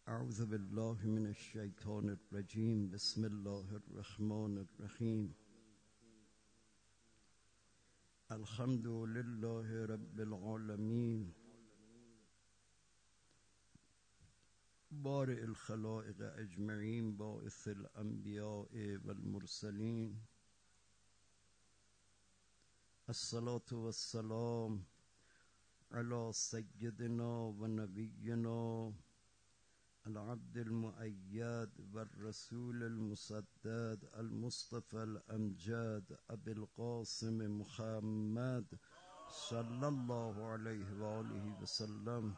اعوذ بالله من الشیطان الرجیم. بسم الله الرحمن الرحیم. الحمد لله رب العالمین بارئ الخلائق اجمعین باعث الانبیاء والمرسلین. الصلاة والسلام على سيدنا ونبينا العبد المؤيد والرسول المسدد المصطفى الأمجد أبي القاسم محمد صلى الله عليه وآله وسلم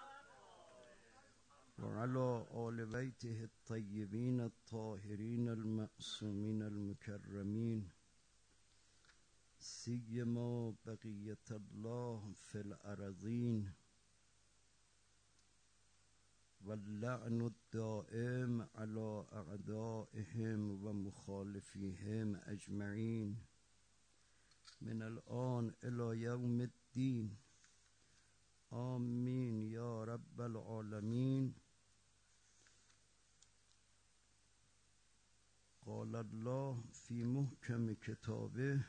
وعلى آل بيته الطيبين الطاهرين المعصومين المكرمين سيما بقية الله في الأرضين واللعن الدائم على أعدائهم ومخالفيهم أجمعين من الآن إلى يوم الدين آمين يا رب العالمين. قال الله في محكم كتابه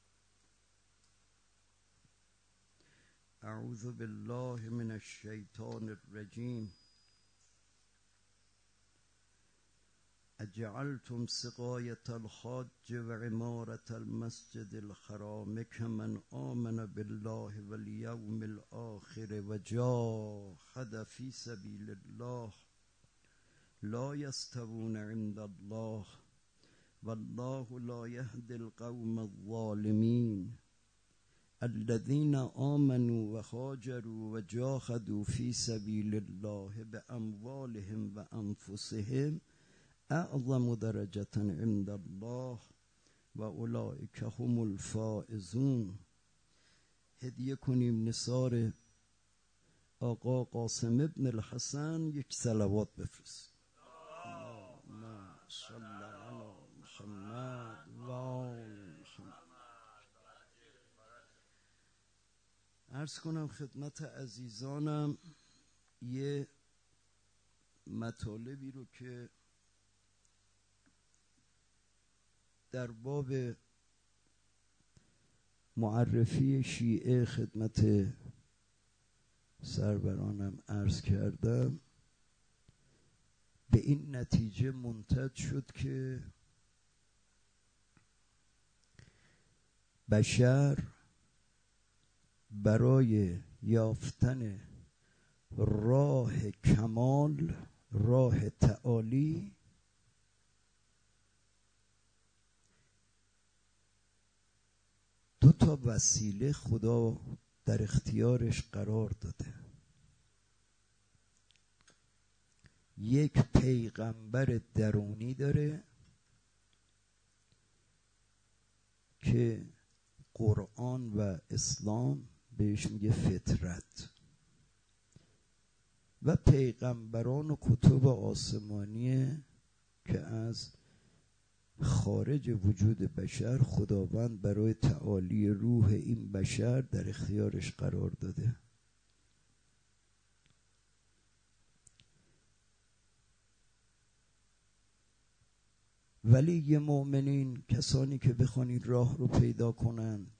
أعوذ بالله من الشيطان الرجيم. أجعلتم سقاية الحاج وعمارة المسجد الحرام كمن آمن بالله واليوم الآخر وجاهد في سبيل الله لا يستوون عند الله والله لا يهدي القوم الظالمين. الذين آمنوا وهاجروا وجاهدوا في سبيل الله بأموالهم وأنفسهم اعظم درجة عند الله و اولئک هم الفائزون. هدیه کنیم نثار آقا قاسم ابن الحسن یک صلوات بفرست. اللهم صل علی محمد و آل محمد. عرض کنم خدمت عزیزانم یه مطالبی رو که در باب معرفی شیعه خدمت سرورانم عرض کردم، به این نتیجه منتج شد که بشر برای یافتن راه کمال، راه تعالی، دو تا وسیله خدا در اختیارش قرار داده. یک پیغمبر درونی داره که قرآن و اسلام بهش میگه فطرت، و پیغمبران و کتب آسمانیه که از خارج وجود بشر خداوند برای تعالی روح این بشر در اختیارش قرار داده. ولی مؤمنین، کسانی که بخوان این راه رو پیدا کنند،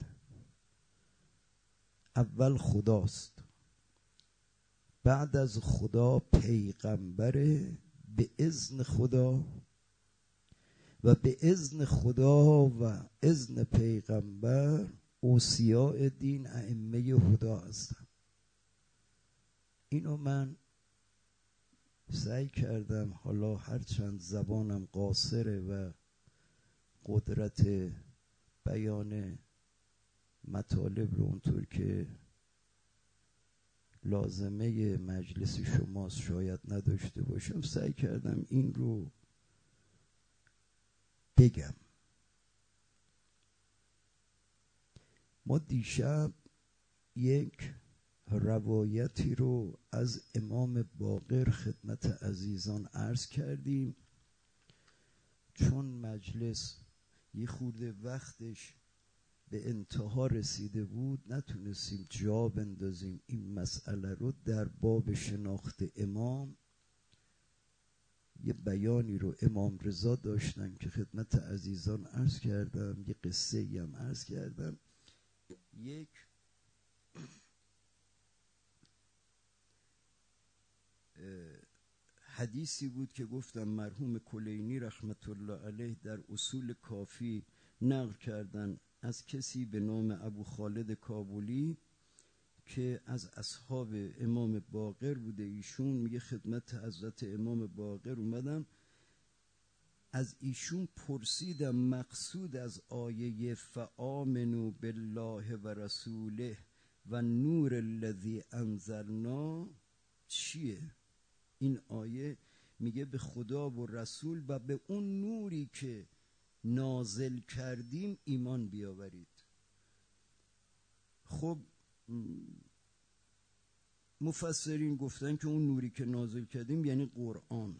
اول خداست، بعد از خدا پیغمبره به اذن خدا، و به اذن خدا و اذن پیغمبر اوصیاء دین ائمه هدا هستن. اینو من سعی کردم، حالا هرچند زبانم قاصره و قدرت بیان مطالب رو اونطور که لازمه مجلس شماست شاید نداشته باشم، سعی کردم این رو بگم. ما دیشب یک روایتی رو از امام باقر خدمت عزیزان عرض کردیم. چون مجلس یه خورده وقتش به انتها رسیده بود، نتونستیم جا بندازیم این مسئله رو در باب شناخت امام یه بیانی رو امام رضا داشتن که خدمت عزیزان عرض کردم، یه قصه ای هم عرض کردم. یک حدیثی بود که گفتم مرحوم کلینی رحمت الله علیه در اصول کافی نقل کردن از کسی به نام ابو خالد کابلی که از اصحاب امام باقر بوده. ایشون میگه خدمت حضرت امام باقر اومدم، از ایشون پرسیدم مقصود از آیه فآمنوا بالله و رسوله و نور الذی انزلنا چیه؟ این آیه میگه به خدا و رسول و به اون نوری که نازل کردیم ایمان بیاورید. خب مفسرین گفتن که اون نوری که نازل کردیم یعنی قرآن،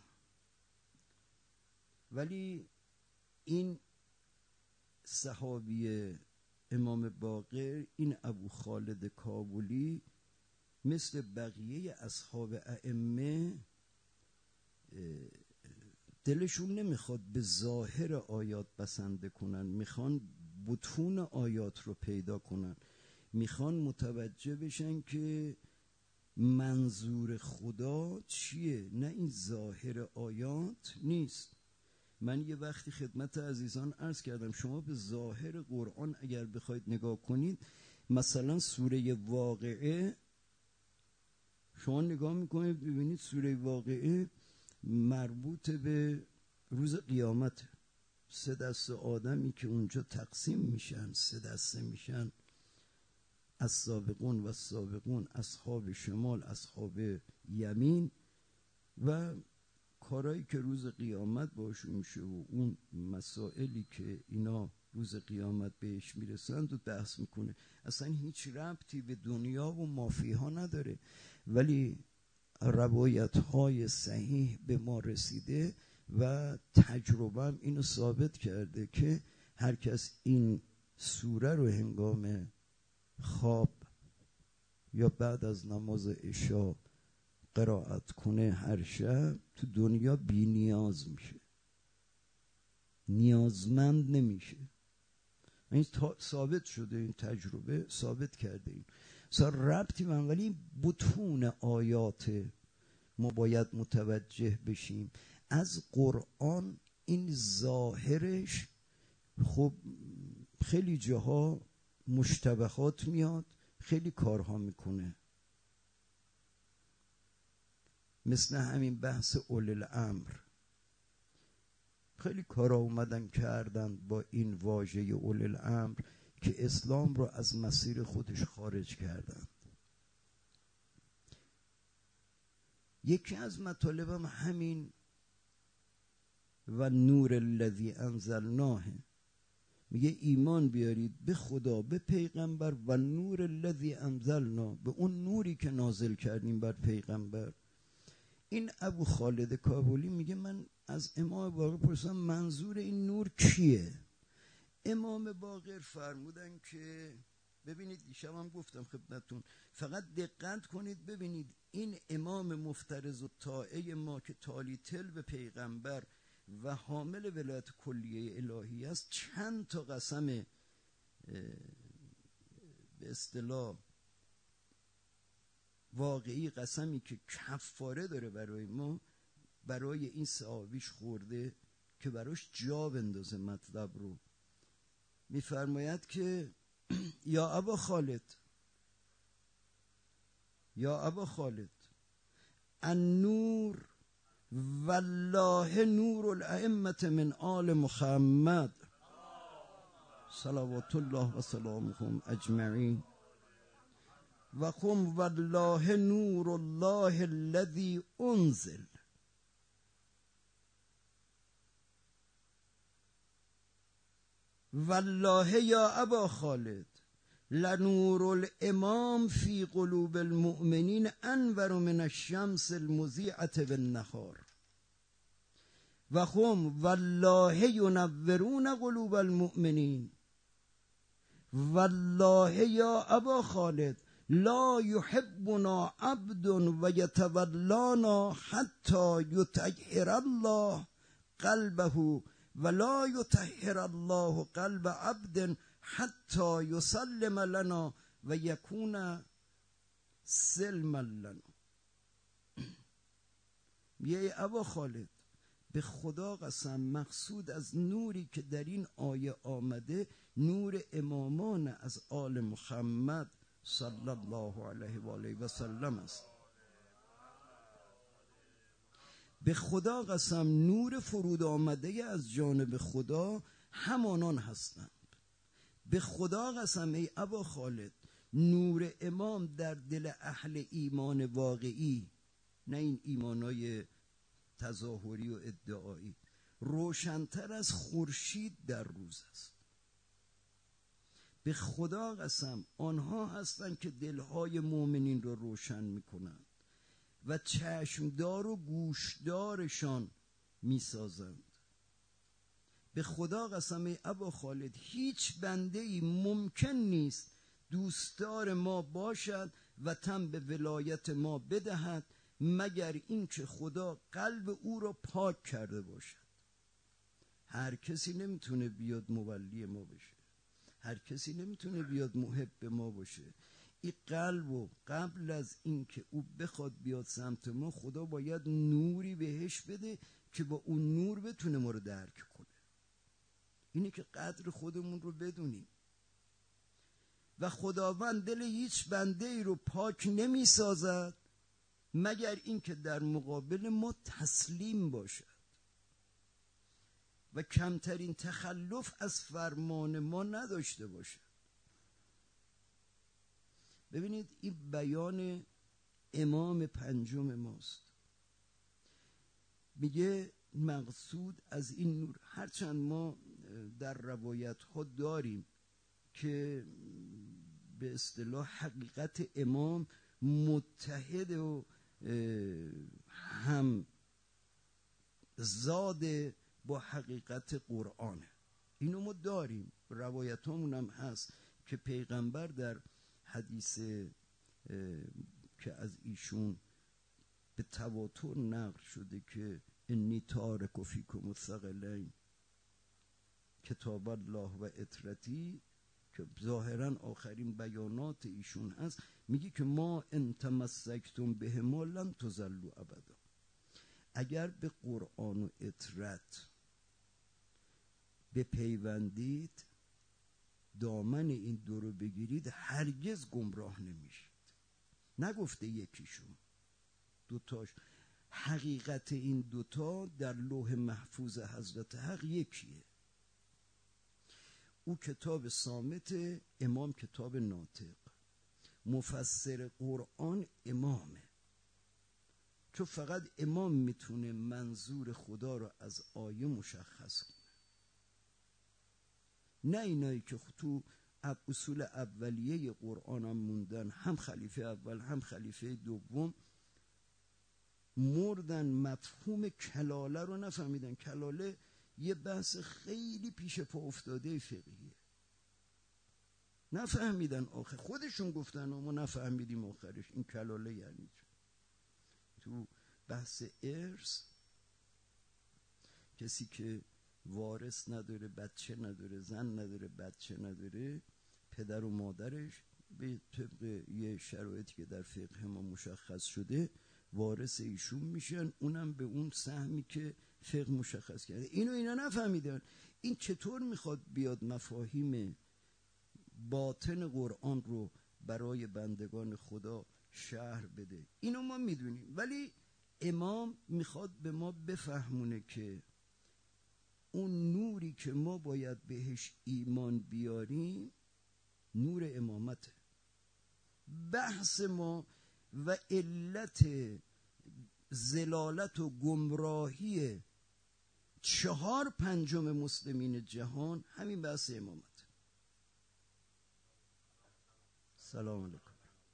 ولی این صحابی امام باقر، این ابو خالد کابلی، مثل بقیه اصحاب ائمه دلشون نمیخواد به ظاهر آیات بسنده کنن، میخوان بطون آیات رو پیدا کنن، میخوان متوجه بشن که منظور خدا چیه، نه این ظاهر آیات نیست. من یه وقتی خدمت عزیزان عرض کردم شما به ظاهر قرآن اگر بخواید نگاه کنید، مثلا سوره واقعه شما نگاه میکنید ببینید سوره واقعه مربوط به روز قیامت، 3 دسته آدمی که اونجا تقسیم میشن، 3 دسته میشن، السابقون و السابقون، اصحاب شمال، اصحاب یمین، و کارهایی که روز قیامت باشون میشه و اون مسائلی که اینا روز قیامت بهش میرسند و بحث میکنه. اصلا هیچ ربطی به دنیا و مافیها نداره، ولی روایت های صحیح به ما رسیده و تجربه هم اینو ثابت کرده که هر کس این سوره رو هنگام خواب یا بعد از نماز عشا قرائت کنه هر شب، تو دنیا بی نیاز میشه، نیازمند نمیشه. این ثابت شده، این تجربه ثابت کرده. این سر ربطی من، ولی بطون آیات ما باید متوجه بشیم. از قرآن این ظاهرش خب خیلی جاها مشتبهات میاد، خیلی کارها میکنه، مثل همین بحث اول الامر. خیلی کارا اومدن کردن با این واژه اول الامر که اسلام رو از مسیر خودش خارج کردن. یکی از مطالبم همین و نور الذی انزلناه، میگه ایمان بیارید به خدا، به پیغمبر، و نور الذی انزلنا، به اون نوری که نازل کردیم بر پیغمبر. این ابو خالد کابلی میگه من از امام باقر پرسیدم منظور این نور کیه؟ امام باقر فرمودن که ببینید، دیشب هم گفتم خدمتتون، فقط دقت کنید ببینید این امام مفترض و طائع ما که تالی تل به پیغمبر و حامل ولایت کلیه الهی است، چند تا قسم به اصطلاح واقعی، قسمی که کفاره داره برای ما، برای این صحابیش خورده که براش جا بندازه مطلب رو. میفرماید که یا ابا خالد، یا ابا خالد، النور والله نور الائمه من آل محمد صلوات الله و سلامهم اجمعین، و قم والله نور الله الذي انزل. والله یا ابا خالد لنور الامام فی قلوب المؤمنین انور من الشمس المضیئة بالنهار، و هم والله ینورون قلوب المؤمنین. والله یا ابا خالد لا یحبنا عبد و یتولانا حتی یطهر الله قلبه و لا یطهر الله قلب عبد حتی یسلم لنا و یکون سلما لنا. یه ابا خالد به خدا قسم مقصود از نوری که در این آیه آمده نور امامان از آل محمد صلی الله علیه و آله و سلم است. به خدا قسم نور فرود آمده از جانب خدا همانان هستند. به خدا قسم ای ابا خالد نور امام در دل اهل ایمان واقعی، نه این ایمانای تظاهری و ادعایی، روشن‌تر از خورشید در روز است. به خدا قسم آنها هستند که دلهای مؤمنین را روشن میکنند و چشمدار و گوشدارشان میسازند. به خدا قسم ای ابا خالد هیچ بنده‌ای ممکن نیست دوستدار ما باشد و تن به ولایت ما بدهد مگر اینکه خدا قلب او را پاک کرده باشد. هر کسی نمیتونه بیاد مولی ما بشه، هر کسی نمیتونه بیاد محب ما باشه. این قلب و قبل از اینکه او بخواد بیاد سمت ما خدا باید نوری بهش بده که با اون نور بتونه ما رو درک کنه. اینه که قدر خودمون رو بدونیم. و خداوند دل هیچ بنده ای رو پاک نمی سازد مگر اینکه در مقابل ما تسلیم باشد و کمترین تخلف از فرمان ما نداشته باشد. ببینید این بیان امام پنجم ماست. میگه مقصود از این نور، هرچند ما در روایت ها داریم که به اصطلاح حقیقت امام متحد و هم زاد با حقیقت قرآنه. اینو ما داریم، روایت همون هم هست که پیغمبر در حدیث که از ایشون به تواتر نقل شده که انی تارک فیکم الثقلین کتاب الله و اطرتی، که ظاهرا آخرین بیانات ایشون هست، میگه که ما ان تمسکتم بهما لن تضلوا ابدا. اگر به قرآن و اطرت بپیوندید، دامن این دو رو بگیرید، هرگز گمراه نمیشید. نگفته یکیشون، دوتاش. حقیقت این دوتا در لوح محفوظ حضرت حق یکیه. او کتاب صامت، امام کتاب ناطق. مفسر قرآن امامه، چون فقط امام میتونه منظور خدا رو از آیه مشخص کنه، نه اینایی که تو اصول اولیه قرآن هم موندن، هم خلیفه اول هم خلیفه دوم مردن، مفهوم کلاله رو نفهمیدن. کلاله یه بحث خیلی پیش پا افتاده فقهیه، نفهمیدن. آخر خودشون گفتن ما نفهمیدیم آخرش این کلاله یعنی چه. تو بحث ارث کسی که وارث نداره، بچه نداره، زن نداره، بچه نداره، پدر و مادرش به طبق یه شرایطی که در فقه ما مشخص شده وارث ایشون میشن، اونم به اون سهمی که فقه مشخص کرده. اینا نفهمیدن. این چطور میخواد بیاد مفاهیم باطن قرآن رو برای بندگان خدا شرح بده؟ اینو ما میدونیم، ولی امام میخواد به ما بفهمونه که اون نوری که ما باید بهش ایمان بیاریم نور امامته. بحث ما و علت زلالت و گمراهی 4/5 مسلمین جهان همین بحث امامت. سلام علیکم.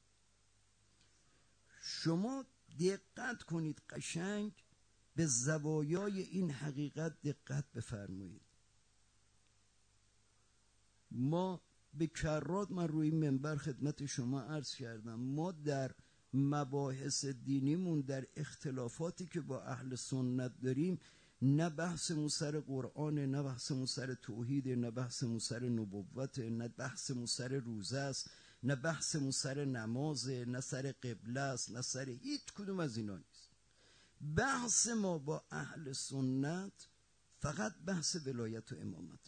شما دقت کنید قشنگ به زوایای این حقیقت دقت بفرمایید. ما به کرات من روی منبر خدمت شما عرض کردم، ما در مباحث دینیمون در اختلافاتی که با اهل سنت داریم، نه بحثمون سر قرآن، نه بحثمون سر توحید، نه بحثمون سر نبوت، نه بحثمون سر روزه است، نه بحثمون سر نماز، نه سر قبله است، نه سر هیچ کدوم از اینا نیست. بحث ما با اهل سنت فقط بحث ولایت و امامت.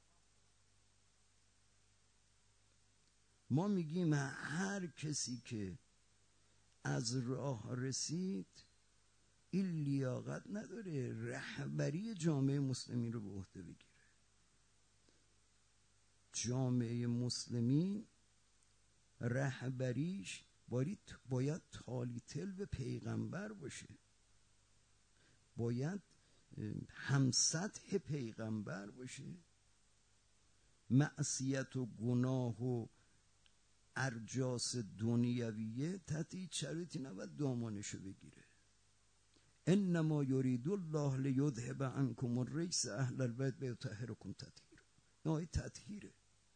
ما میگیم هر کسی که از راه رسید این لیاقت نداره رهبری جامعه مسلمین رو به عهده بگیره. جامعه مسلمین رهبریش باید تالیتل به پیغمبر باشه، باید همسطح پیغمبر باشه. معصیت و گناه و ارجاس دنیویه تحت هیچ شرایطی نباید دامانشو بگیره. انما یرید الله لیذهب عنکم الرجس اهل البیت ویطهرکم تطهیرا. این تطهیره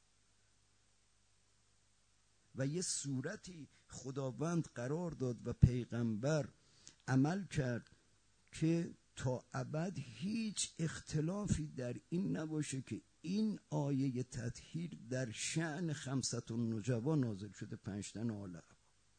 و یه صورتی خداوند قرار داد و پیغمبر عمل کرد که تا ابد هیچ اختلافی در این نباشه که این آیه تطهیر در شأن خمسة النجبا نازل شده، 5 تن آل عبا.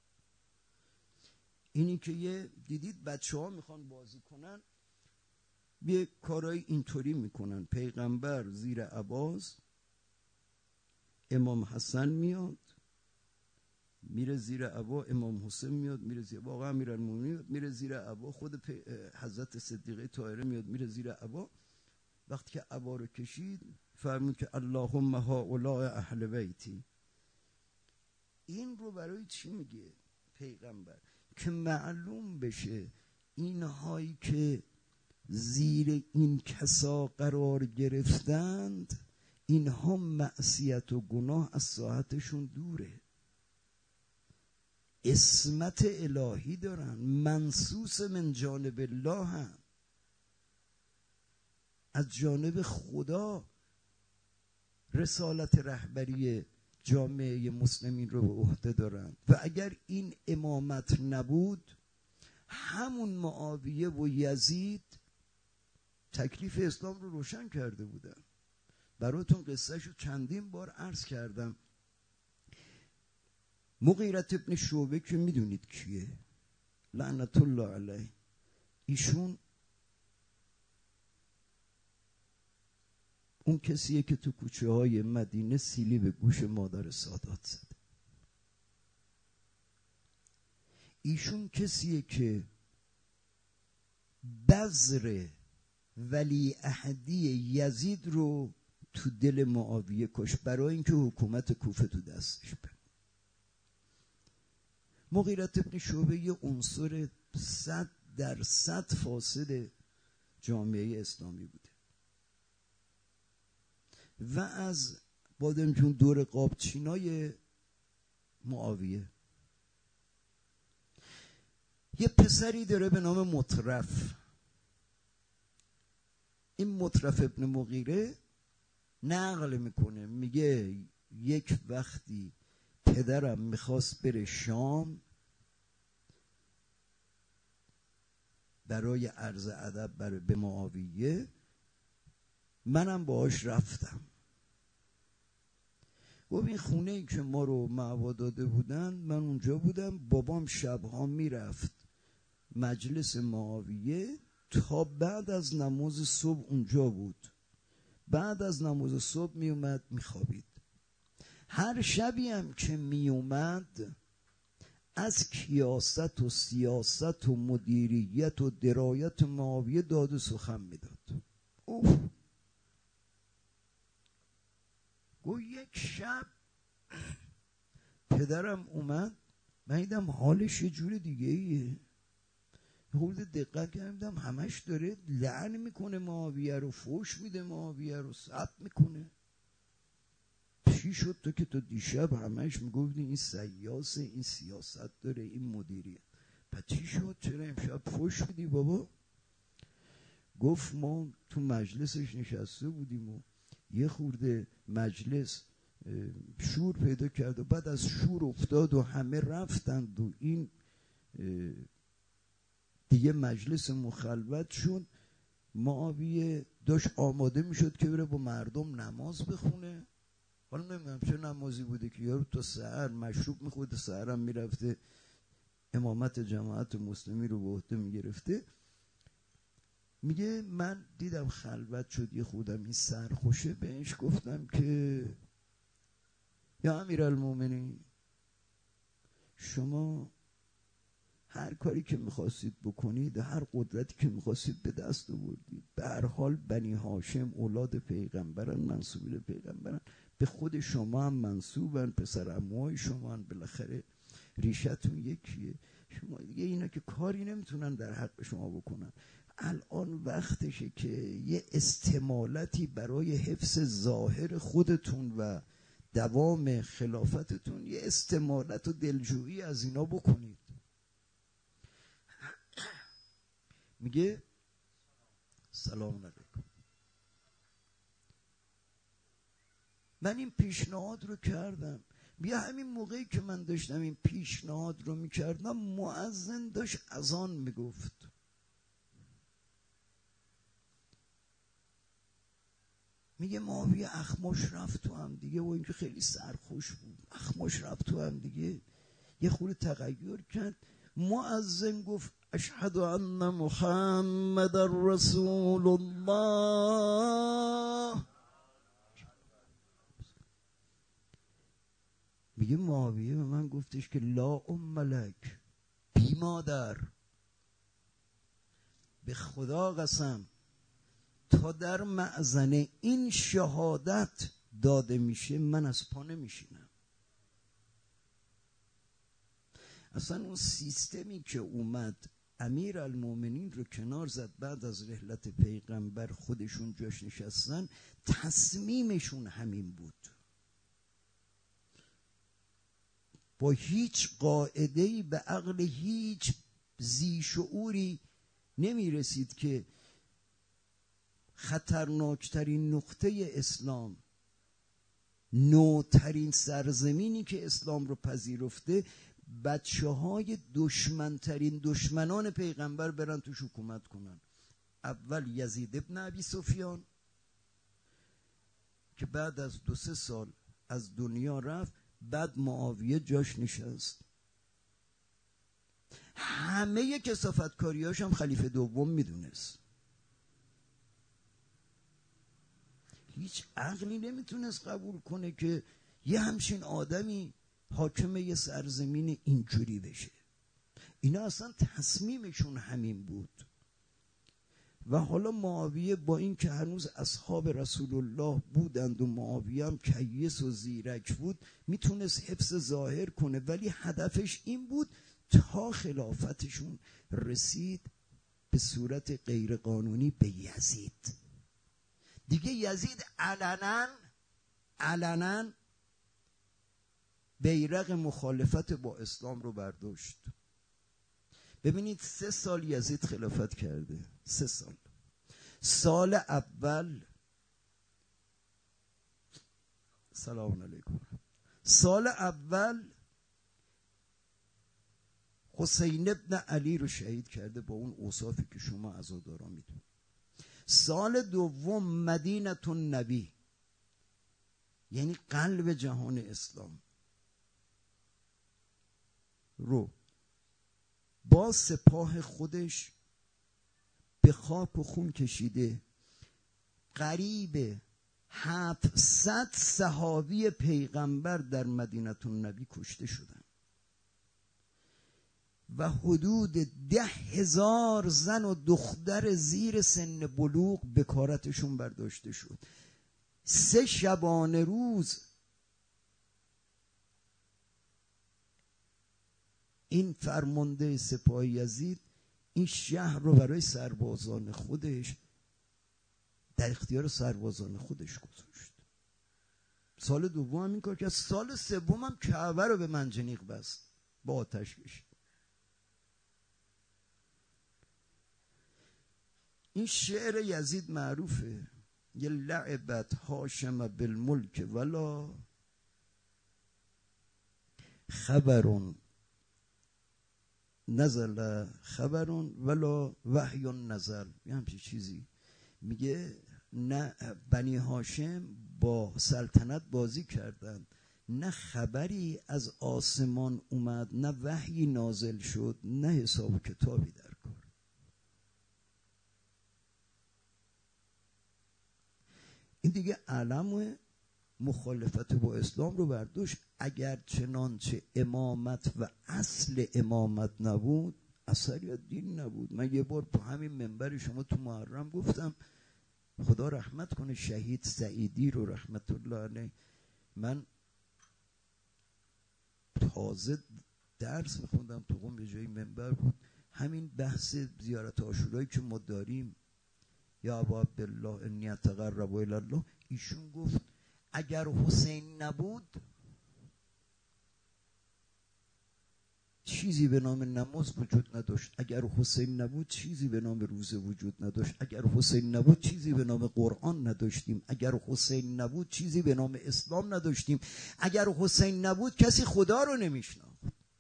اینی که یه دیدید بچه ها میخوان بازی کنن یه کارای اینطوری میکنن، پیغمبر زیر عباس، امام حسن میاد میره زیر عبا، امام حسین میاد میره زیر عبا، آقا امیرالمومنین میره زیر عبا، خود حضرت صدیقه طاهره میاد میره زیر عبا. وقتی که عبا رو کشید فرمود که اللهم هؤلاء اهل بیتی. این رو برای چی میگه پیغمبر؟ که معلوم بشه اینهایی که زیر این کسا قرار گرفتند اینها معصیت و گناه از ساحتشون دوره، عصمت الهی دارن، منصوص من جانب الله هم، از جانب خدا رسالت رهبری جامعه مسلمین رو به عهده دارن. و اگر این امامت نبود همون معاویه و یزید تکلیف اسلام رو روشن کرده بودن. براتون قصهشو چندین بار عرض کردم. مغیرة ابن شعبه که میدونید کیه، لعنت الله علیه، ایشون اون کسیه که تو کوچه های مدینه سیلی به گوش مادر سادات زده. ایشون کسیه که بذر ولی عهدی یزید رو تو دل معاویه کش برای اینکه حکومت کوفه تو دستش بره. مغیرة ابن شعبه یه عنصر 100% فاسد جامعه اسلامی بوده و از بادمجون دور قابچینای معاویه یه پسری داره به نام مطرف. این مطرف ابن مغیره نقل میکنه، میگه یک وقتی پدرم میخواست بره شام برای عرض ادب به معاویه، منم باهاش رفتم. گفت این خونه ای که ما رو معوا داده بودن من اونجا بودم، بابام شبها میرفت مجلس معاویه تا بعد از نماز صبح اونجا بود، بعد از نماز صبح میومد میخوابید. هر شبی هم که میومد از کیاست و سیاست و مدیریت و درایت معاویه داد و سخن میداد. گو یک شب پدرم اومد، من دیدم حالش یه جور دیگه ایه، خورده دقت کردم همش داره لعن میکنه معاویه رو، فوش میده معاویه رو، سب میکنه. چی شد تو که تو دیشب همش میگفتی این سیاسه، این سیاست داره، این مدیریه، پس چی شد چرا امشب فوش میدی بابا؟ گفت ما تو مجلسش نشسته بودیم و یه خورده مجلس شور پیدا کرد و بعد از شور افتاد و همه رفتند و این دیگه مجلس مخلوت شد. معاویه داشت آماده میشد که بره با مردم نماز بخونه. حالا نمیدونم چه نمازی بوده که یارو تا سحر مشروب میخورده، سحر هم میرفته امامت جماعت مسلمی رو به عهده میگرفته. میگه من دیدم خلوت شد یه خودم این سرخوشه، بهش گفتم که یا امیرالمومنین شما هر کاری که میخواستید بکنید، هر قدرتی که میخواستید به دست آوردید. به هر حال بنی هاشم اولاد پیغمبرن، منسوب به پیغمبرن، به خود شما هم منسوبن، پسر عموهای شما هم، بالاخره ریشتون یکیه. شما دیگه اینا که کاری نمیتونن در حق شما بکنن. الان وقتشه که یه استمالتی برای حفظ ظاهر خودتون و دوام خلافتتون، یه استمالت و دلجویی از اینا بکنید. میگه سلام علیکم، من این پیشنهاد رو کردم. بیا همین موقعی که من داشتم این پیشنهاد رو میکردم مؤذن داشت اذان میگفت. میگه معاویه اخماش رفت تو هم دیگه و اینکه خیلی سرخوش بود، اخماش رفت تو هم دیگه، یه خورده تغییر کرد. مؤذن گفت اشهد ان محمد رسول الله. میگه معاویه به من گفتش که لا ام لک، بی مادر، به خدا قسم تا در مأذن این شهادت داده میشه من از پا نمیشینم. اصلا اون سیستمی که اومد امیرالمومنین رو کنار زد، بعد از رحلت پیغمبر خودشون جاش نشستن، تصمیمشون همین بود. با هیچ قاعده‌ای به عقل هیچ ذی شعوری نمی رسید که خطرناکترین نقطه اسلام، نوترین سرزمینی که اسلام رو پذیرفته، بچه های دشمنترین دشمنان پیغمبر برن توش حکومت کنن. اول یزید ابن ابی سفیان که بعد از 2-3 سال از دنیا رفت، بعد معاویه جاش نشست. همه کثافتکاریاش هم خلیفه دوم میدونست. هیچ عقلی نمیتونست قبول کنه که یه همچین آدمی حاکم یه سرزمین اینجوری بشه. اینا اصلا تصمیمشون همین بود. و حالا معاویه با این که هنوز اصحاب رسول الله بودند و معاویه هم کیس و زیرک بود، میتونست حفظ ظاهر کنه، ولی هدفش این بود تا خلافتشون رسید به صورت غیر قانونی به یزید. دیگه یزید علنا بیرق مخالفت با اسلام رو برداشت. ببینید 3 سال یزید خلافت کرده، 3 سال. سال اول، سلام علیکم، سال اول حسین ابن علی رو شهید کرده با اون اوصافی که شما عزادارا میدونید. سال دوم مدینه النبی، یعنی قلب جهان اسلام رو با سپاه خودش به خاک و خون کشیده. قریب 700 صحابی پیغمبر در مدینه النبی کشته شدن و حدود 10,000 زن و دختر زیر سن بلوغ بکارتشون برداشته شد. 3 شبانه روز این فرمانده سپاه یزید این شهر رو برای سربازان خودش در اختیار سربازان خودش گذاشت. سال دوم هم این کار کرد. سال سوم هم کعبه رو به منجنیق بست، با آتش کشید. این شعر یزید معروفه، یه لعبت هاشم بالملک ولا خبرون نزل خبرون ولا وحی نزل، یه همچین چیزی میگه. نه بنی هاشم با سلطنت بازی کردند، نه خبری از آسمان اومد، نه وحی نازل شد، نه حساب و کتابی در کار. این دیگه علم مخالفت با اسلام رو برداشت. اگر چنانچه امامت و اصل امامت نبود، اثری از دین نبود. من یه بار با همین منبر شما تو محرم گفتم، خدا رحمت کنه شهید سعیدی رو رحمت الله علیه، من تازه درس میخوندم تو قم، به جای منبر بود، همین بحث زیارت عاشورایی که ما داریم، یا ابا عبدالله انی اتقرب الی الله، ایشون گفت اگر حسین نبود چیزی به نام نماز وجود نداشت، اگر حسین نبود چیزی به نام روزه وجود نداشت، اگر حسین نبود چیزی به نام قرآن نداشتیم، اگر حسین نبود چیزی به نام اسلام نداشتیم، اگر حسین نبود کسی خدا رو نمیشناخت.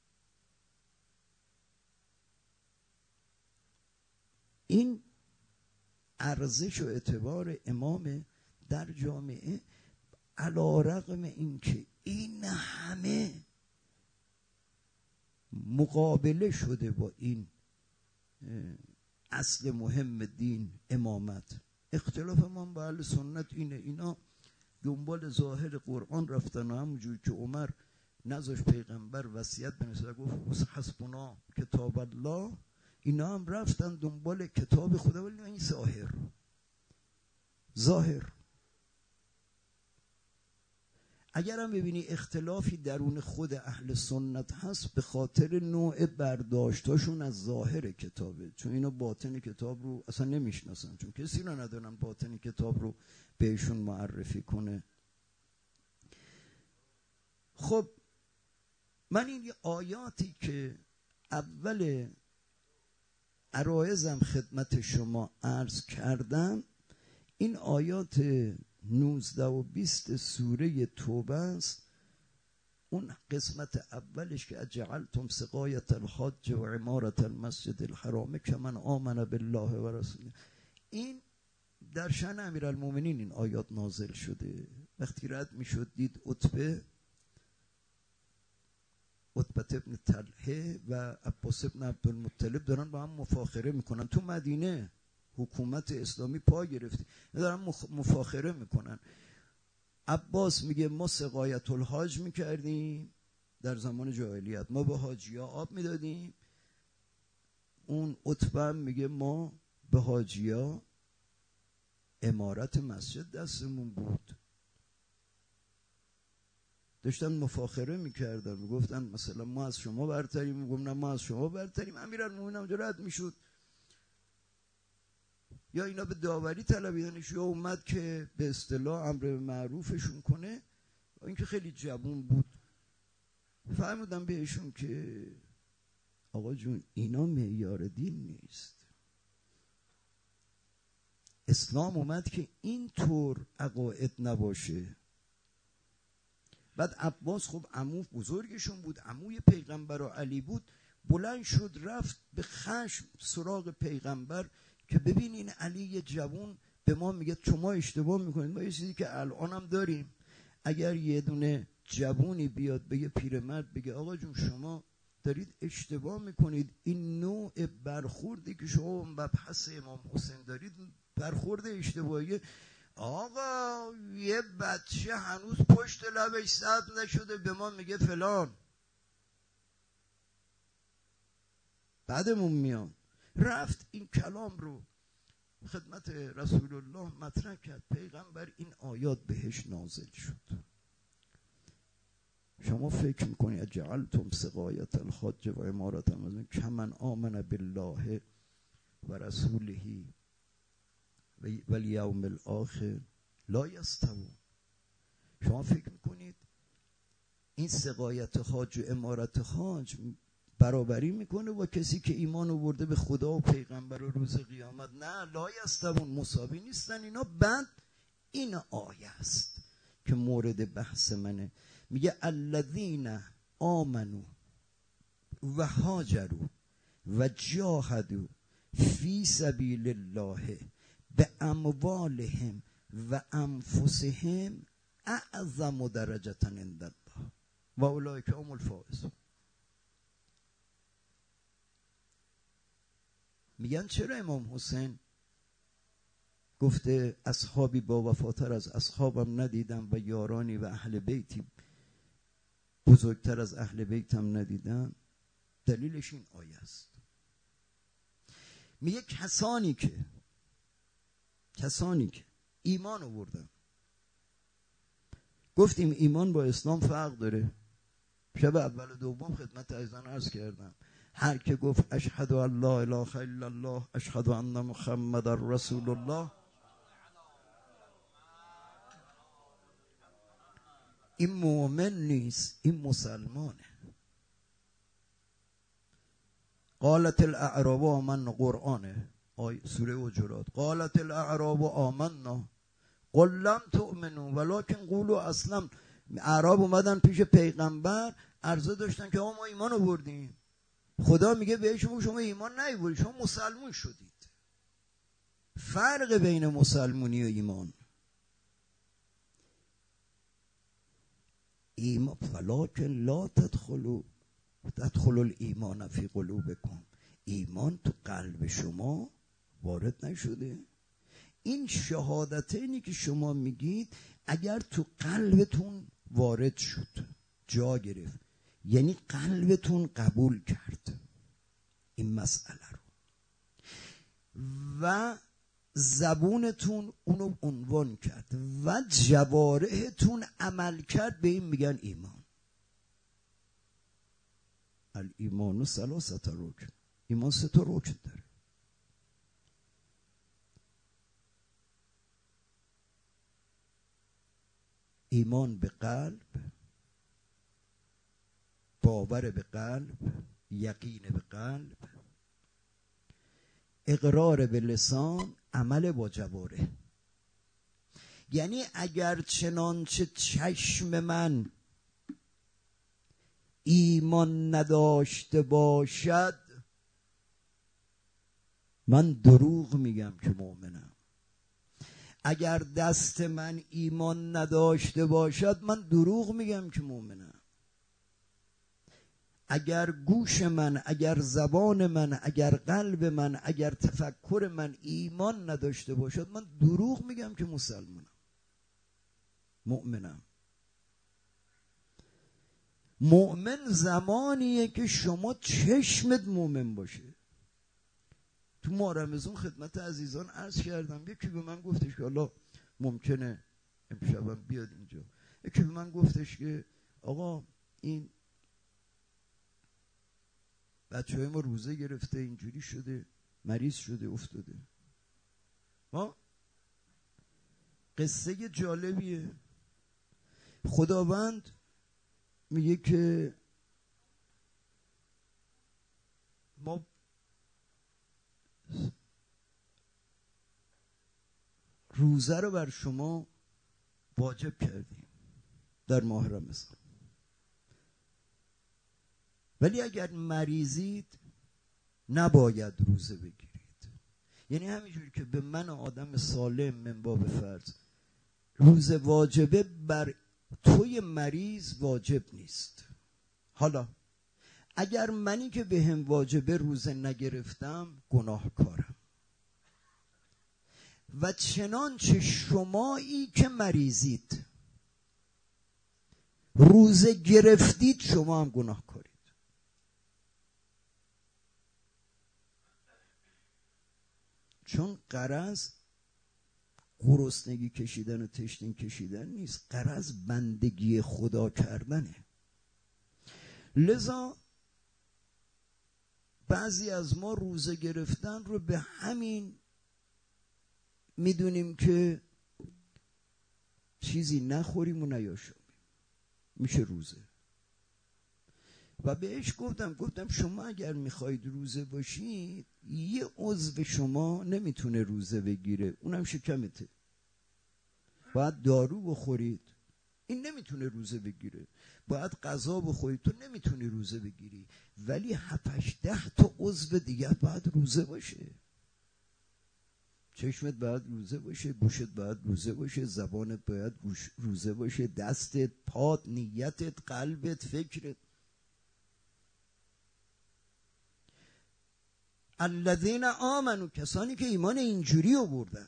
این ارزش و اعتبار امام در جامعه، علی رغم اینکه این همه مقابله شده با این اصل مهم دین امامت. اختلاف ما با اهل سنت اینه، اینا دنبال ظاهر قرآن رفتن و همونجوری که عمر نذاش پیغمبر وصیت بنویسه، گفت حسبنا کتاب الله، اینا هم رفتن دنبال کتاب خدا، ولی این ظاهر. اگر هم ببینی اختلافی درون خود اهل سنت هست، به خاطر نوع برداشتاشون از ظاهر کتابه، چون اینا باطن کتاب رو اصلا نمیشناسن، چون کسی رو ندارن باطن کتاب رو بهشون معرفی کنه. خب من این آیاتی که اول عرایزم خدمت شما عرض کردم، این آیات 19 و 20 سوره توبه است. اون قسمت اولش که اجعلتم سقایت الحاج و عمارت المسجد الحرام کمن آمن بالله و رسوله، این در شأن امیرالمومنین این آیات نازل شده. وقتی رد میشد دید عتبه ابن طلحه و عباس ابن عبدالمطلب دارن با هم مفاخره میکنن. تو مدینه حکومت اسلامی پا گرفتی، دارن مفاخره میکنن. عباس میگه ما سقایت الحاج میکردیم در زمان جاهلیت، ما به حاجیا آب میدادیم. اون عتبه میگه ما به حاجیا عمارت مسجد دستمون بود. داشتن مفاخره میکردن، میگفتن مثلا ما از شما برتریم، میگم نه ما از شما برتریم. امیرالمومنین اونجا رد میشد، یا اینا به داوری طلبیدنش، یا اومد که به اصطلاح امر معروفشون کنه. اینکه خیلی جوون بود، فهمیدم بهشون که آقا جون اینا معیار دین نیست. اسلام اومد که اینطور عقاید نباشه. بعد عباس خب عمو بزرگشون بود، عموی پیغمبر و علی بود، بلند شد رفت به خشم سراغ پیغمبر که ببینین علی یه جوون به ما میگه شما اشتباه میکنید. ما یه چیزی که الان هم داریم، اگر یه دونه جوونی بیاد به یه پیرمرد بگه آقا جون شما دارید اشتباه میکنید، این نوع برخوردی که شما مبحث امام حسین دارید برخورد اشتباهیه. آقا یه بچه هنوز پشت لبش ثبت نشده به ما میگه فلان، بعدمون میان. رفت این کلام رو خدمت رسول الله مطرح کرد، پیغمبر این آیات بهش نازل شد. شما فکر میکنی اجعلتم سقایت الحاج و عمارت المسجد کمن آمن بالله و رسوله و الیوم الاخر لا یستوون. شما فکر میکنید این سقایت حاج و عمارت حاج برابری میکنه با کسی که ایمان آورده به خدا و پیغمبر و روز قیامت؟ نه، لا یستوون، مساوی نیستن اینا. بعد این آیه است که مورد بحث منه، میگه الذین آمنو و هاجروا و جاهدوا فی سبیل الله به اموالهم و انفسهم اعظم درجة عند الله و اولئک هم الفائزون. میگن چرا امام حسین گفته اصحابی با وفاتر از اصحابم ندیدم و یارانی و اهل بیتی بزرگتر از اهل بیتم ندیدم؟ دلیلش این آیه است. میگه کسانی که ایمان آوردن. گفتیم ایمان با اسلام فرق داره. شب اول و دوم خدمت عزیزان عرض کردم، هر که گفت اشهد ان لا اله الا الله اشهد ان محمد رسول الله، این مؤمن نیست، این مسلمانه. قالت الاعراب آمنا، قرآنه، سوره حجرات. قالت الاعراب آمنا قل لم تؤمنوا ولکن قولوا اسلمنا. اعراب اومدن پیش پیغمبر عرضه داشتن که ما ایمان آوردیم. خدا میگه بهشون شما ایمان نیاوردید، شما مسلمون شدید. فرق بین مسلمونی و ایمان ولکن لا تدخلوا الایمان فی قلوبکم. ایمان تو قلب شما وارد نشده. این شهادتینی که شما میگید اگر تو قلبتون وارد شد، جا گرفت، یعنی قلبتون قبول کرد این مسئله رو و زبونتون اونو عنوان کرد و جوارحتون عمل کرد، به این میگن ایمان. الایمان ثلاثه رکن. ایمان 3 تا رکن داره. ایمان به قلب، باور به قلب، یقین به قلب، اقرار به لسان، عمل با جوارح. یعنی اگر چنانچه چشم من ایمان نداشته باشد، من دروغ میگم که مؤمنم. اگر دست من ایمان نداشته باشد، من دروغ میگم که مؤمنم. اگر گوش من، اگر زبان من، اگر قلب من، اگر تفکر من ایمان نداشته باشد، من دروغ میگم که مسلمانم، مؤمنم. مؤمن زمانیه که شما چشمت مؤمن باشه. تو ماه رمضان خدمت عزیزان عرض کردم، یکی به من گفتش که الله ممکنه امشبم بیاد اینجا، یکی به من گفتش که آقا این بچه‌های ما روزه گرفته، اینجوری شده، مریض شده، افتاده. قصه جالبیه. خداوند میگه که ما روزه رو بر شما واجب کردیم در ماه رمضان، ولی اگر مریضید نباید روزه بگیرید. یعنی همینجوری که به من آدم سالم من باب فرض روزه واجبه، بر توی مریض واجب نیست. حالا اگر منی که به هم واجبه روزه نگرفتم گناهکارم، و چنانچه شمایی که مریضید روزه گرفتید شما هم گناهکارید. چون غرض گرسنگی کشیدن و تشنگی کشیدن نیست، غرض بندگی خدا کردنه. لذا بعضی از ما روزه گرفتن رو به همین میدونیم که چیزی نخوریم و نیاشامیم، میشه روزه. و بهش گفتم شما اگر میخواید روزه باشید، یه عضو شما نمیتونه روزه بگیره، اونم شکمته، باید دارو بخورید این نمیتونه روزه بگیره، باید غذا بخوری، تو نمیتونی روزه بگیری، ولی 7-10 تا عضو دیگه باید روزه باشه. چشمت باید روزه باشه، گوشت باید روزه باشه، زبانت باید روزه باشه، دستت، پات، نیتت، قلبت، فکرت. الذین آمنو، کسانی که ایمان اینجوری آوردن.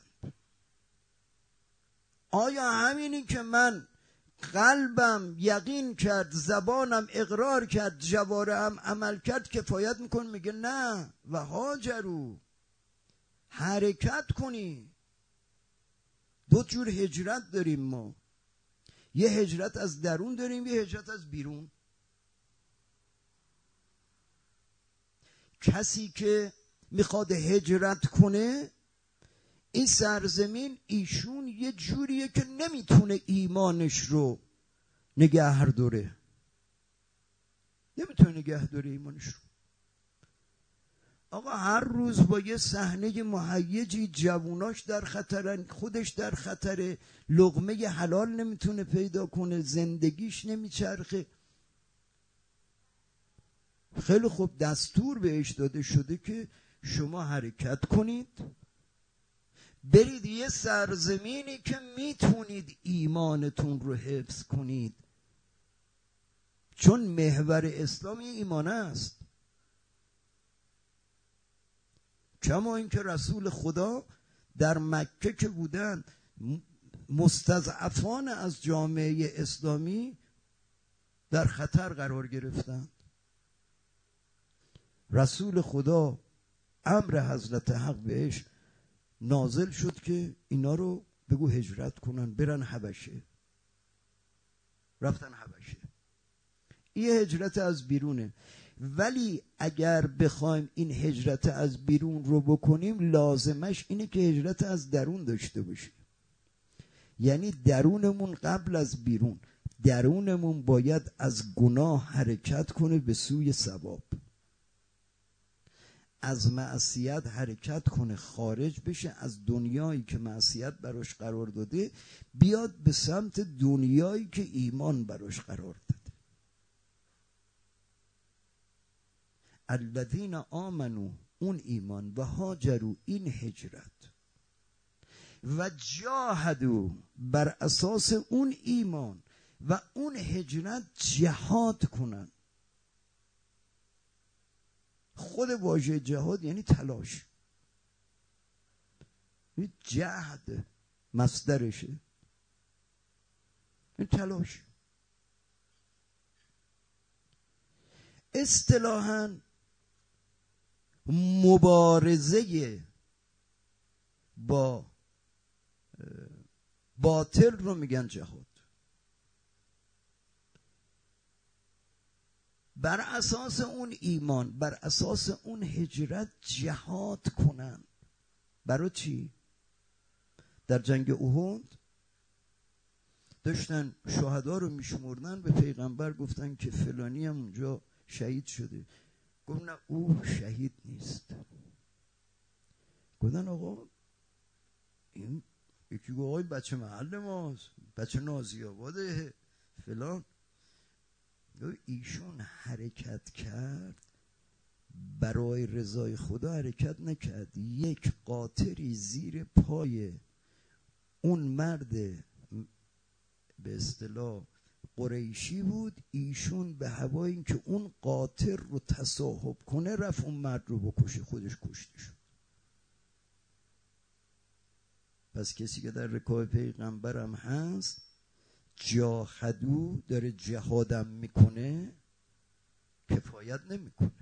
آیا همینی که من قلبم یقین کرد، زبانم اقرار کرد، جوارحم عمل کرد کفایت میکن؟ میگه نه. و هاجرو، حرکت کنی. دو جور هجرت داریم ما، یه هجرت از درون داریم، یه هجرت از بیرون. کسی که میخواد هجرت کنه این سرزمین، ایشون یه جوریه که نمیتونه ایمانش رو نگه داره، نمیتونه نگه داره ایمانش رو. آقا هر روز با یه صحنه مهیجی جووناش در خطرن، خودش در خطره، لقمه حلال نمیتونه پیدا کنه، زندگیش نمیچرخه. خیلی خوب، دستور بهش داده شده که شما حرکت کنید، برید یه سرزمینی که میتونید ایمانتون رو حفظ کنید، چون محور اسلام ایمان است. کما اینکه رسول خدا در مکه که بودن، مستضعفان از جامعه اسلامی در خطر قرار گرفتند. رسول خدا امر حضرت حق بهش نازل شد که اینا رو بگو هجرت کنن، برن حبشه. رفتن حبشه. این هجرت از بیرونه. ولی اگر بخوایم این هجرت از بیرون رو بکنیم، لازمش اینه که هجرت از درون داشته باشیم. یعنی درونمون قبل از بیرون، درونمون باید از گناه حرکت کنه به سوی ثواب، از معصیت حرکت کنه، خارج بشه از دنیایی که معصیت براش قرار داده، بیاد به سمت دنیایی که ایمان براش قرار داده. الذین آمنو، اون ایمان، و هاجروا، این هجرت، و جاهدوا، بر اساس اون ایمان و اون هجرت جهاد کنن. خود واژه جهاد یعنی تلاش، جهد مصدرشه، این تلاش. اصطلاحاً مبارزه با باطل رو میگن جهاد. بر اساس اون ایمان، بر اساس اون هجرت جهاد کنن. برای چی؟ در جنگ احد داشتن شهدا رو میشمردن، به پیغمبر گفتن که فلانی هم اونجا شهید شده. گفت نه، او شهید نیست. گفتن آقا این یکی گفت آقای بچه محل ماست، بچه نازی آباده فلان. ایشون حرکت کرد، برای رضای خدا حرکت نکرد. یک قاطری زیر پای اون مرد به اصطلاح قریشی بود، ایشون به هوای این که اون قاطر رو تصاحب کنه رفت اون مرد رو بکشه، خودش کشته شد. پس کسی که در رکاب پیغمبرم هست، جاهدو، داره جهادم میکنه، کفایت نمیکنه.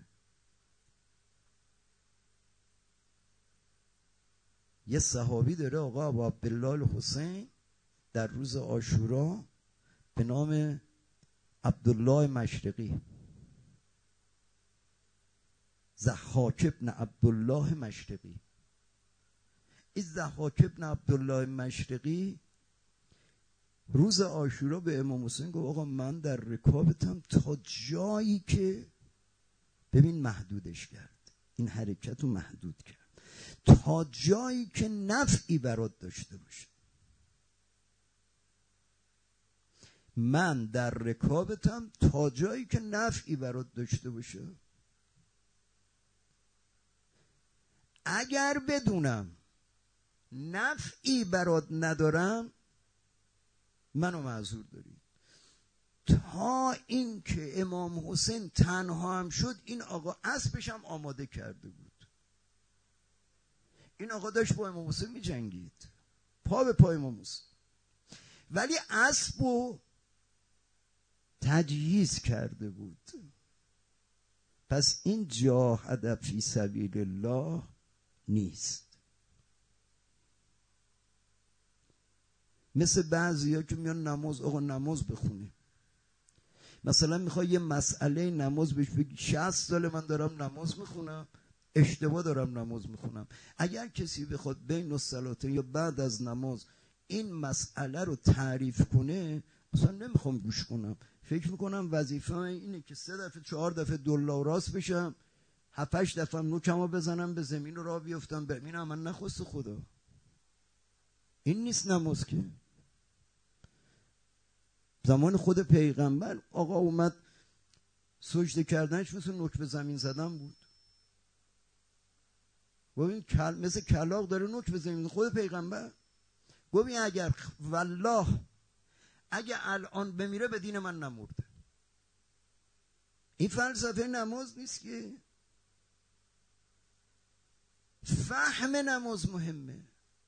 یه صحابی داره آقا ابو عبدالله الحسین، در روز عاشورا، به نام عبدالله مشرقی، ضحاک ابن عبدالله مشرقی. این ضحاک ابن عبدالله مشرقی روز عاشورا به امام حسین گفت آقا من در رکابتم تا جایی که، ببین محدودش کرد، این حرکت رو محدود کرد، تا جایی که نفعی برات داشته باشه. من در رکابتم تا جایی که نفعی برات داشته باشه. اگر بدونم نفعی برات ندارم منو معذور داری. تا این که امام حسین تنها هم شد، این آقا اسبش هم آماده کرده بود. این آقا داشت با امام حسین می جنگید، پا به پای امام حسین، ولی اسبو تجهیز کرده بود. پس این جاهد فی سبیل الله نیست. مثل بعضیا که میان نماز، آقا نماز بخونه، مثلا میخوای یه مسئله نماز بهش بگی 60 سال من دارم نماز میخونم، اشتباه دارم نماز میخونم. اگر کسی بخواد بین الصلاتین یا بعد از نماز این مسئله رو تعریف کنه، اصلا نمیخوام گوش کنم. فکر میکنم وظیفه اینه که 3 دفعه 4 دفعه دولا و راست بشم، 7-8 دفعه نوکمو بزنم به زمین و راه بیفتم، ببینم من نخواست خدا. این نیست نماز که. زمان خود پیغمبر آقا اومد سجده کردنش مثل نوک به زمین زدن بود. ببین مثل کلاغ داره نوک به زمین. خود پیغمبر ببین اگر والله اگه الان بمیره به دین من نمرده. این فلسفه نماز نیست که. فهم نماز مهمه.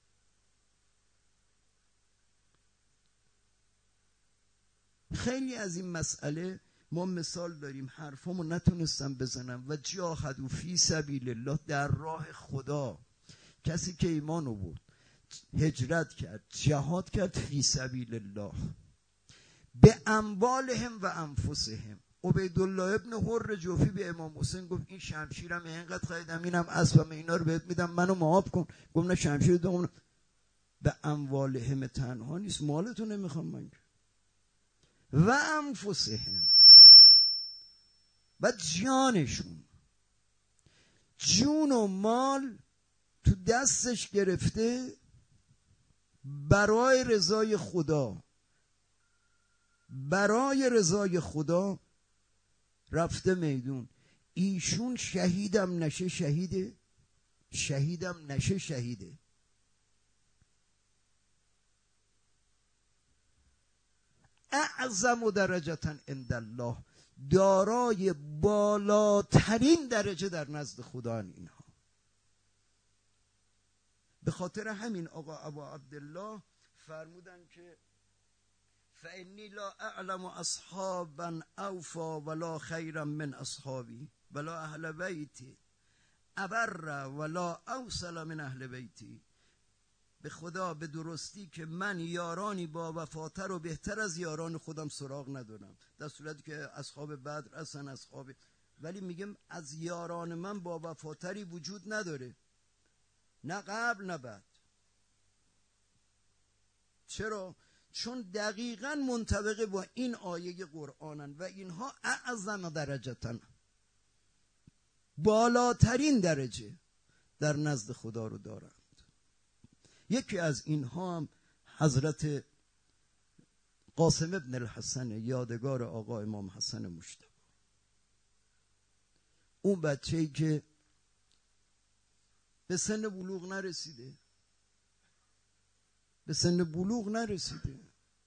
خیلی از این مسئله ما مثال داریم، حرفامو نتونستم بزنم. و جاهدوا فی سبیل الله، در راه خدا. کسی که ایمان آورد، هجرت کرد، جهاد کرد فی سبیل الله به اموالهم و انفسهم. عبیدالله ابن حر جوفی به امام حسین گفت این شمشیرم اینقدر خریدم، اینم اسبم، اینا رو بهت میدم، منو معاف کن. گفت نه شمشیر دوم. به اموالهم تنها نیست، مالتو نمیخوام من، و انفسهم، و جانشون. جون و مال تو دستش گرفته برای رضای خدا، برای رضای خدا رفته میدون. ایشون شهیدم نشه شهیده، شهیدم نشه شهیده. اعظم درجتا عند الله، دارای بالاترین درجه در نزد خدا اینها. به خاطر همین آقا ابا عبدالله فرمودن که فانی لا اعلم اصحابا اوفا ولا خیرا من اصحابی ولا اهل بیتی ابر ولا اوصل من اهل بیتی. به خدا به درستی که من یارانی با وفاتر و بهتر از یاران خودم سراغ ندارم، در صورتی که اصحاب بدر اصلا اصحاب، ولی میگم از یاران من با وفاتری وجود نداره، نه قبل نه بعد. چرا؟ چون دقیقاً منطبق با این آیه قرآنن و اینها اعظم درجتن، بالاترین درجه در نزد خدا رو دارند. یکی از اینها هم حضرت قاسم ابن الحسن، یادگار آقا امام حسن مجتبی. اون بچه‌ای که به سن بلوغ نرسیده، به سن بلوغ نرسیده،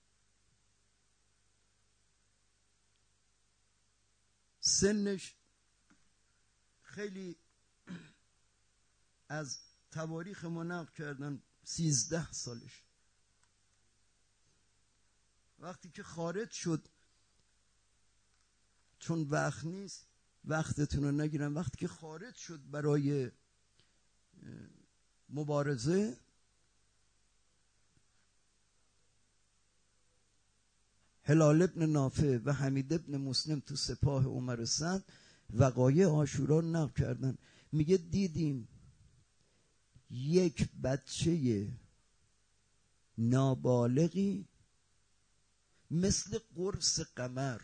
سنش خیلی از تواریخ ما نقل کردن 13 سالش. وقتی که خارج شد، چون وقت نیست وقتتون رو نگیرم، وقتی که خارج شد برای مبارزه، هلال ابن نافع و حمید ابن مسلم تو سپاه عمر سعد وقایع عاشورا نقل کردن. میگه دیدیم یک بچه نابالغی مثل قرص قمر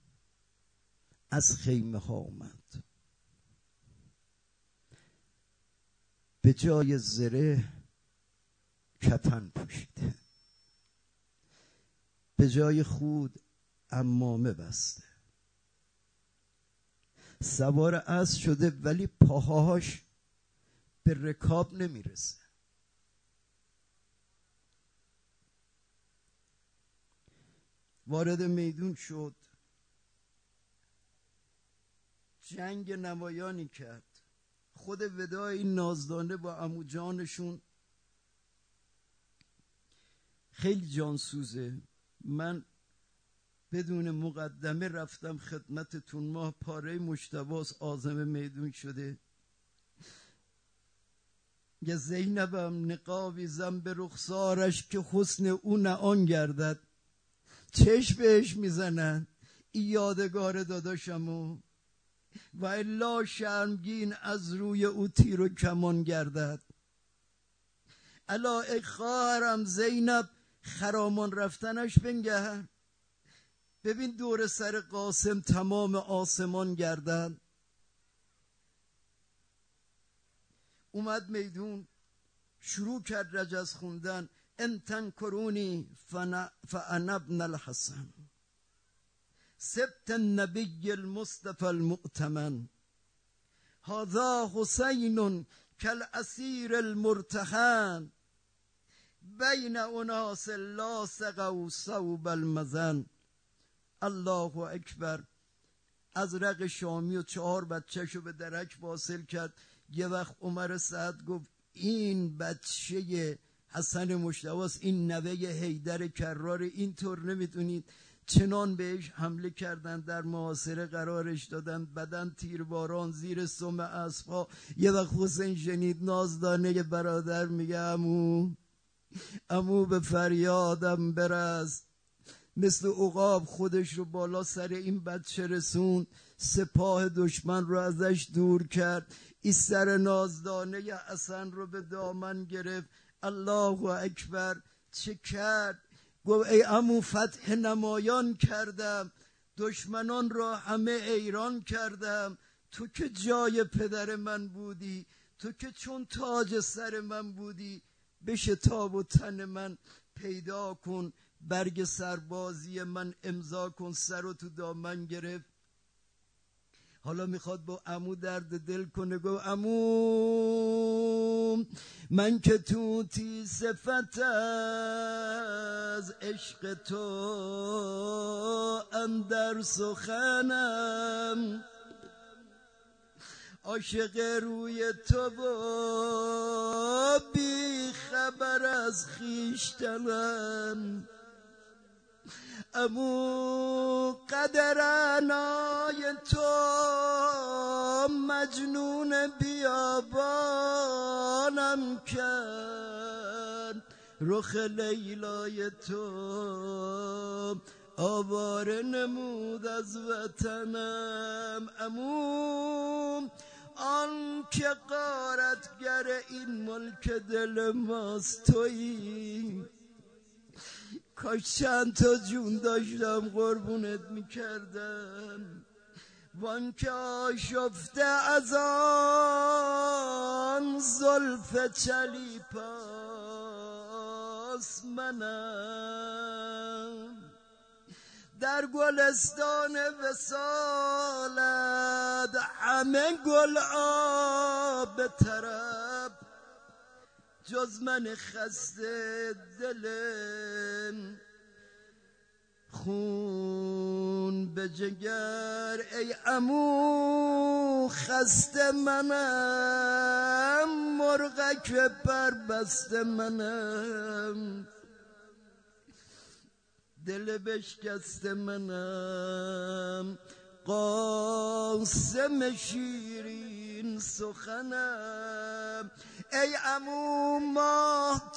از خیمه ها اومد، به جای زره کفن پوشیده. به جای خود عمامه بسته، سوار اسب شده ولی پاهاش به رکاب نمیرسه. وارد میدون شد، جنگ نمایانی کرد. خود وداع این نازدانه با عمو جانشون خیلی جانسوزه. من بدون مقدمه رفتم خدمتتون. ماه پاره مجتباس عازم میدون شده. یه زینبم نقابی زن به رخسارش که حسن او نه آن گردد. چشم بهش میزنن این یادگار داداشمو و الا شرمگین از روی او تیر و کمان گردد. الا ای خواهرم زینب خرامان رفتنش بنگر، ببین دور سر قاسم تمام آسمان گردد. اومد میدون شروع کرد رجز خوندن. انتن کرونی فانا ابن الحسن سبت النبی المصطفى المؤتمن هذا حسین کالاسیر المرتهن بین اناس لا سقوا صوب المزن. الله اکبر. ازرق شامی و 4 بچه‌شو به درک واصل کرد. یه وقت عمر سعد گفت این بچه حسن مجتبی، این نوه حیدر کرار، اینطور نمیتونید. چنان بهش حمله کردن، در محاصره قرارش دادن، بدن تیرباران زیر سم اسبها. یه وقت حسین شنید نازدانه برادر میگه عمو به فریادم برس. مثل عقاب خودش رو بالا سر این بچه رسوند، سپاه دشمن رو ازش دور کرد. این سر نازدانه حسن رو به دامن گرفت. الله اکبر. چه کرد؟ گفت ای عمو فتح نمایان کردم، دشمنان را همه ایران کردم. تو که جای پدر من بودی، تو که چون تاج سر من بودی، بشتاب و تن من پیدا کن، برگ سربازی من امضا کن. سر رو تو دامن گرفت. حالا میخواد با عمو درد دل کنه. گفت عمو من که توتی صفت از عشق تو اندر سخنم، عاشق روی تو و بی خبر از خویشتنم. امو قدر عنای تو مجنون بیابانم کرد، رخ لیلای تو آواره نمود از وطنم. امو آن که غارتگر این ملک دل ماست تویی، کاش چند تا جون داشتم قربونت میکردم. وان که آشفته از آن زلف چلیپاس منم، در گلستان وصالت همه گل آب طرب، جز من خسته دلم خون به جگر. ای عمو خسته منم، مرغک پر بسته منم، دل بشکسته منم، قاسم شیرین سخنم. ای عمو ماه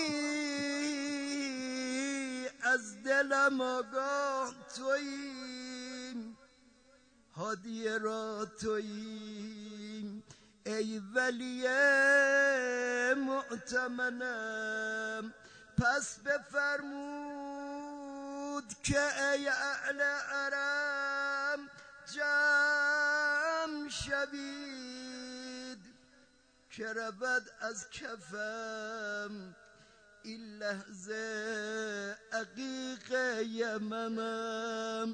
تویی، از دلم آگاه تویی، هادیه را تویی. ای ولی مؤتمنم، پس بفرمود که ای اهل حرم جمع شوید، که رود از کفم این لحظه عقیق یمنم،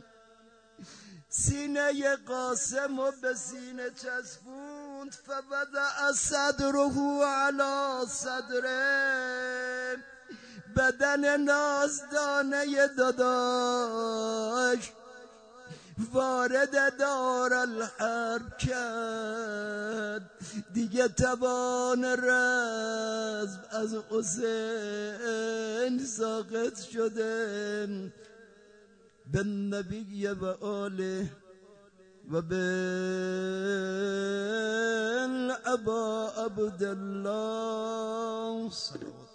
سینه قاسم و به سینه چسبوند، فبدأ صدره علی صدره، بدن نازدانه داداش وارد دارالحرب کرد. دیگه توان رزم از حسین ساقط شده. به نبی و آله و به ابا عبدالله صلوات